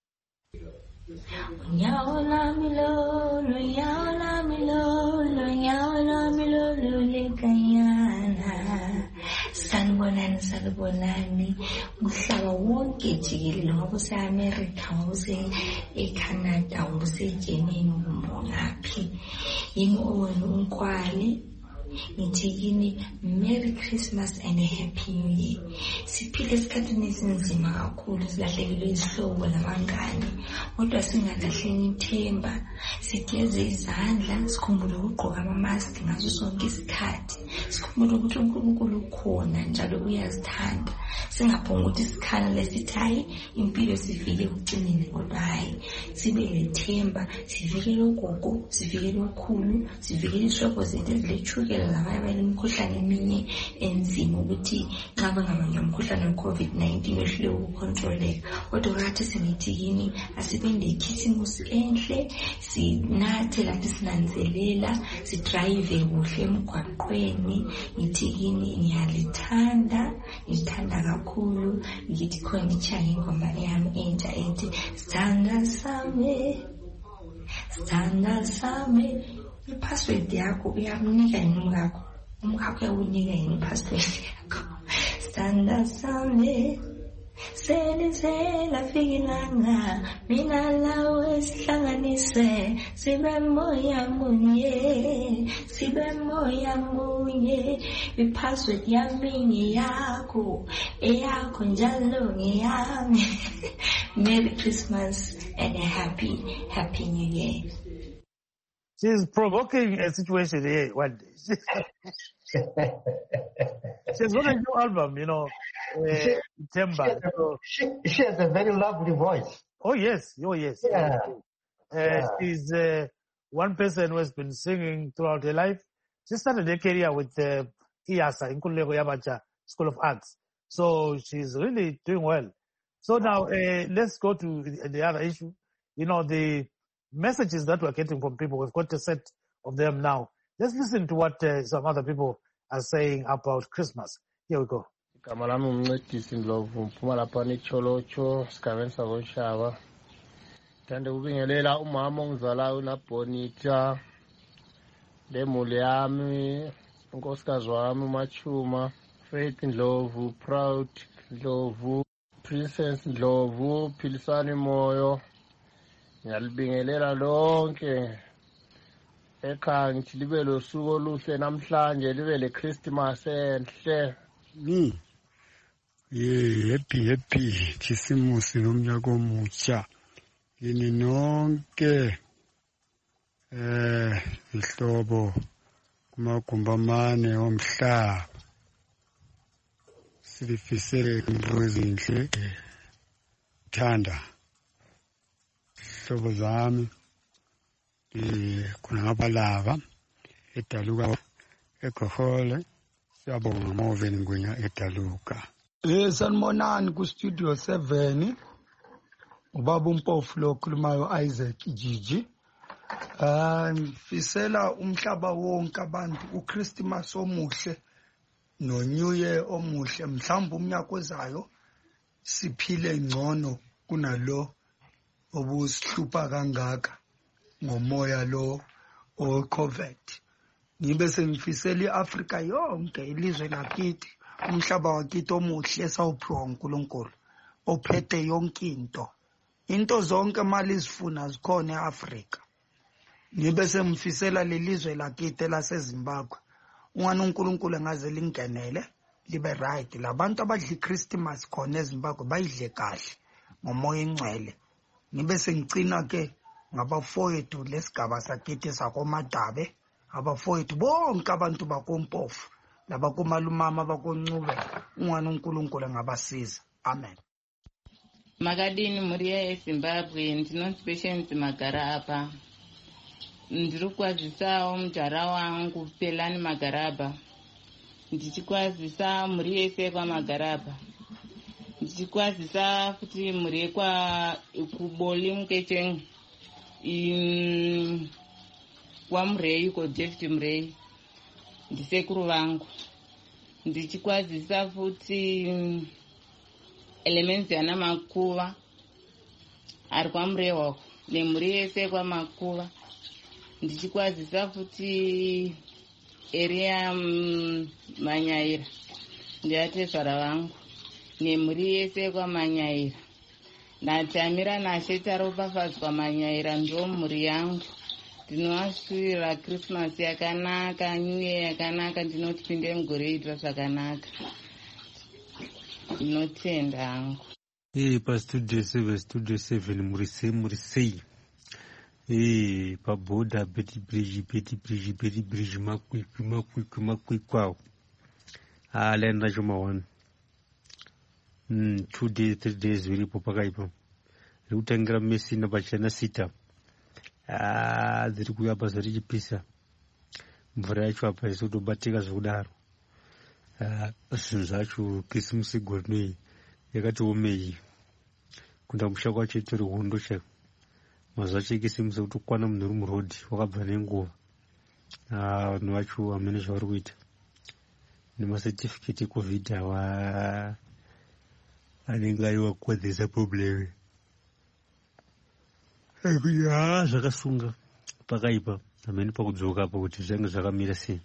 Sanibonani umhlaba wonke jikelele ngoba use-America, use-Canada, use-Germany, ngaphi yimi owenu uNkwali ngithi kini Merry Christmas and a Happy New Year. Siphile esikhathini esinzima kakhulu, silahlekelwe izihlobo nabangani, kodwa singalahleni ithemba, sigeze izandla, sikhumbule ukugqoka ama-mask ngaso sonke isikhathi, sikhumbule ukuthi uNkulunkulu ukhona njalo uyazithanda, singaphongi ukuthi isikhala lesithi hayi impilo sivike ekucineni, kodwa hayi sibe lethemba, sivikele ugogo, sivikele ukhulu, sivikele izihlobo zethu ezilethukela labanye banemikhuhlane eminye enzima ukuthi nxa bangabanja umkhuhlane we-COVID-19 wehlule ukucontroleka. Kodwa kathi singithi kini asibende ikhisimusi enhle, sinathe lathi sinanzelela, sidrayive kuhle emgwaqweni. Ngithi kini ngiyalithanda, ngithanda kakhulu, ngithi khona ichaye ingoma yami entsha ethi sithanda sami, sithanda sami. I-password yakho uyamnika yini umkakho? Umkakho uyawunika yini i-password yakho? Sithanda sami, selizela fikilanga, mina lawe sihlanganise, sibe moya munye, sibe moya munye. I-password yami ngeyakho, eyakho njalo ngeyami. Merry Christmas and a happy New Year. She's provoking a situation here one day. She's got a new album, Timber. She has a very lovely voice. Oh, yes. Yeah. She's one person who has been singing throughout her life. She started her career with IASA, Nkululeko Yabacha School of Arts. So she's really doing well. So now let's go to the other issue. The messages that we're getting from people. We've got a set of them now. Let's listen to what some other people are saying about Christmas. Here we go. Igama lami umncedisi Ndlovu mphuma lapha eCholocho esigabeni sakoShaba. Ngithanda ukubingelela umama ongizalayo uNabonita, lemuli yami, unkosikazi wami uMachuma, Faith Ndlovu, Proud Ndlovu, Princess Ndlovu, Philisani Moyo. Ngiyalibingelela lonke ekhaya, ngithi libe losuku oluhle namhlanje, libe le Christmas enhle. Happy Christmas nomnyaka omutsha yini nonke ihlobo kumagumba amane omhlaba. silifisele imvulo ezinhle thanda hlobo zami khona ngabalava edaluka eGohole. Siyabonga Moven Ngwenya edaluka. Sanibonani ku studio 7 ubaba uMpofu lo khulumayo Isaac Jiji. Ngifisela umhlaba wonke abantu uChristmas omuhle no New Year omuhle, mhlawumbe umnyaka ozayo siphile ngcono kunalo obusihlupa kangaka ngomoya lo oCovid. Ngibe sengifisela iAfrika yonke ilizwe lakithi umhlaba wakithi omuhle esawuphiwa uNkulunkulu ophethe yonke into zonke mali izifuna zikhona eAfrika. Ngibe sengifisela lelizwe lakithi laseZimbabwe ungani uNkulunkulu engaze lingenele libe right, labantu abadla iChristmas khona eZimbabwe bayidle kahle ngomoya engcwele. Ngibe sengicina ke ngabafowethu lesigaba sakithi sakoMadabe, abafowethu bonke abantu bakoMpofu labakomalumama bakoNcube, ungani uNkulunkulu engabasiza. Amen. Makadini Muria eZimbabwe, ndinonzi Patience Magara apa. Ndiri kwazisa mujara wangu Pelani Magaraba, ndichikwazisa muri yese kwaMagaraba, ndichikwazisa kuti muri kwa kuboli mukecheng kwaMurei ko David Murei ndisekuru vangu, ndichikwazisa futi Elements yana Makuva ari kwaMurei wako nemuri yese kwaMakuva. Ndichikwazisa futi area Manyaira ndiatezvara vangu nemuri yese kwaManyaira. Natamira Nashe ropafadzwa Manyaira ndo mhuri yangu. Ndinovashuvira Christmas yakanaka, New Year yakanaka, ndinoti pinde mugore ita zvakanaka. Ndinotenda hangu. Pastudio 7 muri sei. Paboda Betty Bridge makwikwi kwao. Lenda choma 1. 2 days 3 days viripo pakaipo. Rikutangira Messi na Bachana Sita. Ziri kuyapa zarichipisa. Mvura yacho apa isotobatika zvakudaro. Zvinhu zvacho Christmas gornei yakati omei. Kunda musha kwacho itori hondo chako. Mazuva chekisimusa kuti kwana munhu uri murodhi wakabva nenguva. Vanhu vacho hamene zvavari kuita nemasertificate eCovid anenge aivakuwadzisa problem. Zvakasunga pakaipa hamene pakudzoka apa kuti zvange zvakamira sei.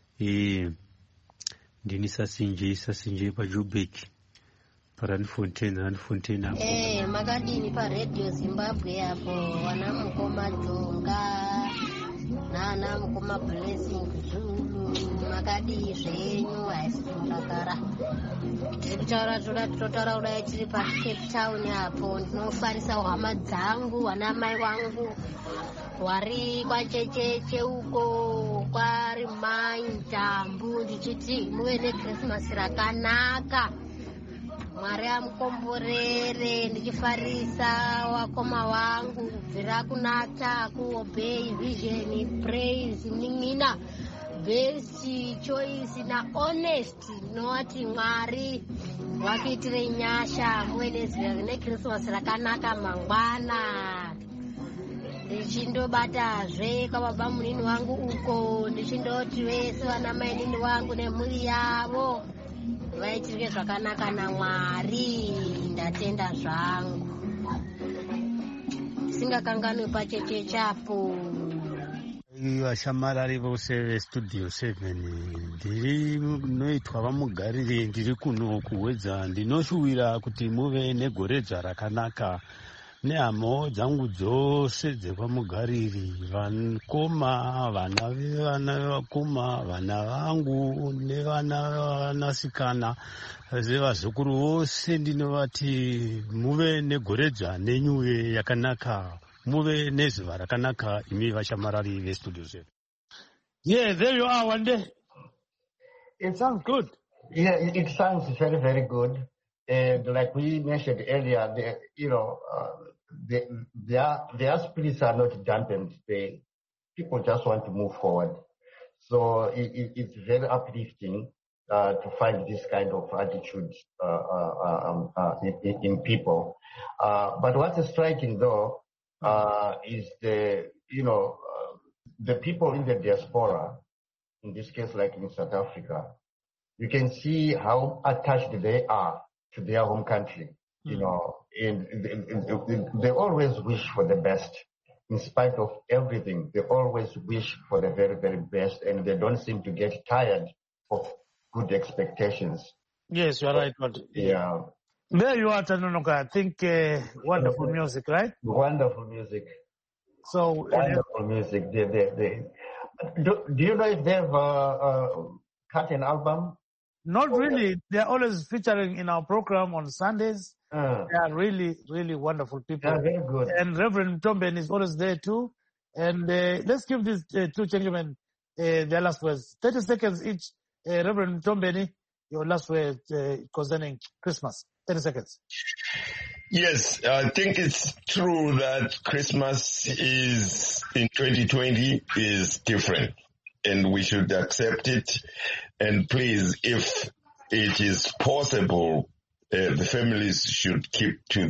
Ndini sasinje paJoburg Randfontein apo. Makadini paRadio Zimbabwe apo wana mukoma Dzonga nana mukoma Blessing Zulu, makadii zvenyu haisindakara. Tiri kutaura totaura kudai tiri paCape Town apo. Ndinofarisa hama dzangu wana mai wangu wari kwachecheche uko kwari Maintambu, ndichiti muve neChristmas rakanaka, Mwari amukomborere. Ndichifarisa wakoma wangu kubvira kunata kuobey vision praise nin'ina best choice na honest noti Mwari wakuitire nyasha muve neChristmas rakanaka mangwana. Ndichindobatazve kwababa munini wangu uko, ndichindoti vese vana mainini wangu nemhuri yavo vaitirike zvakanaka naMwari. Ndatenda zvangu ndisingakanganwi pacheche chapo. Vashamarari vose veStudio 7 ndiri noitwa vamugarire, ndiri kuno kuwedza. Ndinoshuwira kuti muve negoredza rakanaka nehamo dzangu dzose dzepamugariri, vakoma, vana vevakoma, vana vangu nevana vanasikana, vazukuru vose. Ndinovati muve negoredza nenyuwe yakanaka, muve nezuva rakanaka imi vashamarari veStudio 7. Yeah, there you are one day. It sounds good. Yeah, it sounds very, very good. And like we mentioned earlier, their spirits are not dampened. People just want to move forward. So it's very uplifting to find this kind of attitude in people. But what's striking though is the people in the diaspora, in this case like in South Africa, you can see how attached they are to their home country, and they always wish for the best. In spite of everything, they always wish for the very, very best, and they don't seem to get tired of good expectations. Yes, you're right. But yeah. There you are, Tanonoka. I think wonderful music, right? Wonderful music. So wonderful music. Do you know if they have cut an album? Not really. They're always featuring in our program on Sundays. They are really, really wonderful people. Yeah, very good. And Reverend Mtombeni is always there too. And let's give these two gentlemen their last words. 30 seconds each. Reverend Mtombeni, your last word concerning Christmas. 30 seconds. Yes, I think it's true that Christmas is in 2020 is different, and we should accept it. And please, if it is possible, the families should keep to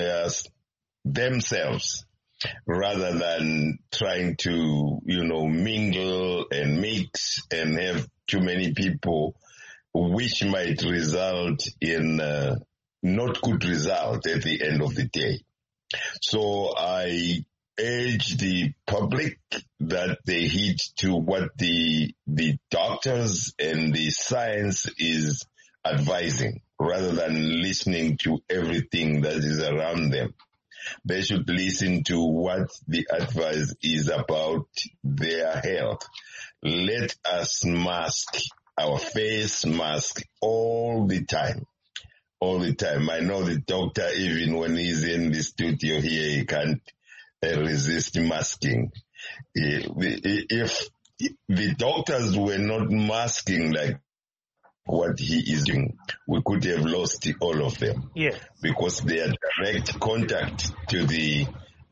themselves rather than trying to, mingle and mix and have too many people, which might result in not good result at the end of the day. So I urge the public that they heed to what the doctors and the science is advising, rather than listening to everything that is around them. They should listen to what the advice is about their health. Let us mask our face mask all the time. All the time. I know the doctor, even when he's in the studio here, he can't resist masking. If the doctors were not masking like what he is doing, we could have lost all of them. Yeah. Because they are direct contact to these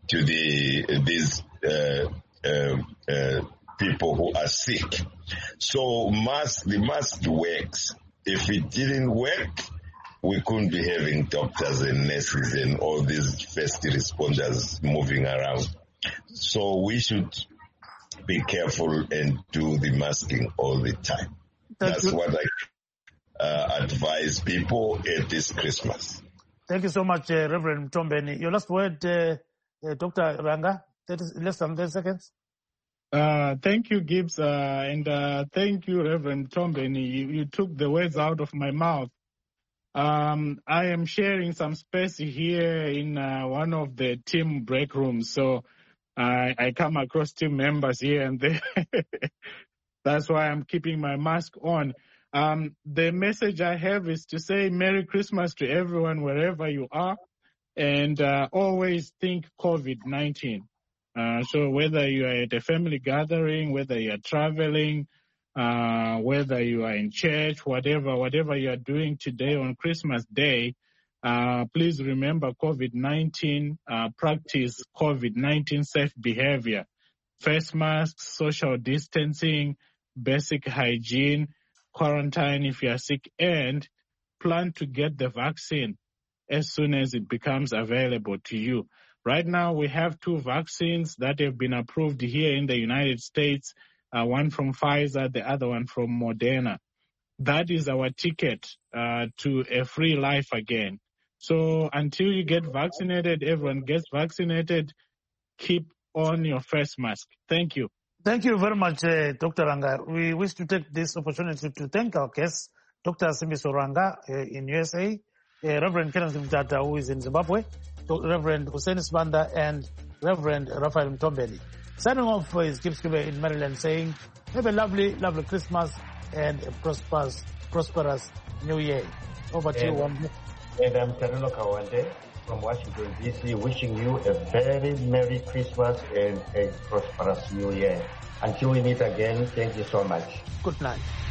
people who are sick. So the mask works. If it didn't work, we couldn't be having doctors and nurses and all these first responders moving around. So we should be careful and do the masking all the time. That's what I advise people at this Christmas. Thank you so much, Reverend Mtombeni. Your last word, Dr. Ranga, less than 30 seconds. Thank you, Gibbs, and thank you, Reverend Mtombeni. You took the words out of my mouth. I am sharing some space here in one of the team break rooms, so I come across team members here and there. That's why I'm keeping my mask on. The message I have is to say Merry Christmas to everyone wherever you are, and always think COVID-19. So whether you are at a family gathering, whether you are traveling, whether you are in church, whatever you are doing today on Christmas Day, please remember COVID-19, practice COVID-19 safe behavior, face masks, social distancing, basic hygiene, quarantine if you are sick, and plan to get the vaccine as soon as it becomes available to you. Right now, we have 2 vaccines that have been approved here in the United States, one from Pfizer, the other one from Moderna. That is our ticket to a free life again. So until you get vaccinated, everyone gets vaccinated, keep on your face mask. Thank you. Thank you very much, Dr. Ranga. We wish to take this opportunity to thank our guests, Dr. Simbiso Ranga in USA, Reverend Kenneth Mtata, who is in Zimbabwe, Reverend Hussein Sibanda, and Reverend Raphael Mtombeni. Signing off is Gibbs Kibe in Maryland, saying, have a lovely, lovely Christmas and a prosperous New Year. Over to you, Wambu. And I'm Tanuno Kawande from Washington, D.C., wishing you a very Merry Christmas and a prosperous New Year. Until we meet again, thank you so much. Good night.